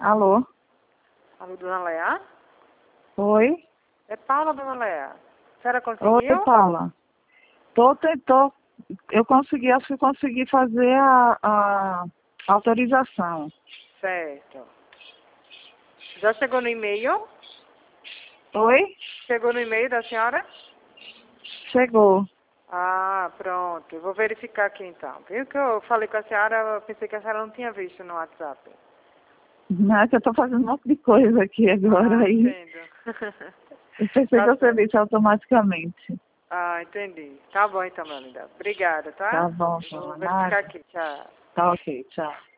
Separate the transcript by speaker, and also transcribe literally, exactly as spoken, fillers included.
Speaker 1: Alô?
Speaker 2: Alô, dona Léa?
Speaker 1: Oi?
Speaker 2: É Paula, dona Léa. A senhora conseguiu?
Speaker 1: Oi, Paula. Tô, tentou, eu consegui, acho que consegui fazer a, a autorização.
Speaker 2: Certo. Já chegou no e-mail?
Speaker 1: Oi?
Speaker 2: Chegou no e-mail da senhora?
Speaker 1: Chegou.
Speaker 2: Ah, pronto. Eu vou verificar aqui então. Viu que eu falei com a senhora, eu pensei que a senhora não tinha visto no WhatsApp.
Speaker 1: Não, é que eu tô fazendo um monte de coisa aqui agora
Speaker 2: Ah,
Speaker 1: aí.
Speaker 2: entendo.
Speaker 1: Eu pensei que
Speaker 2: Tá
Speaker 1: você
Speaker 2: certo.
Speaker 1: visse automaticamente.
Speaker 2: Ah, entendi. Tá bom então, minha linda. Obrigada, tá?
Speaker 1: Tá bom,
Speaker 2: Eu vou
Speaker 1: Paula.
Speaker 2: verificar
Speaker 1: Nada.
Speaker 2: aqui. Tchau.
Speaker 1: Tá ok, tchau.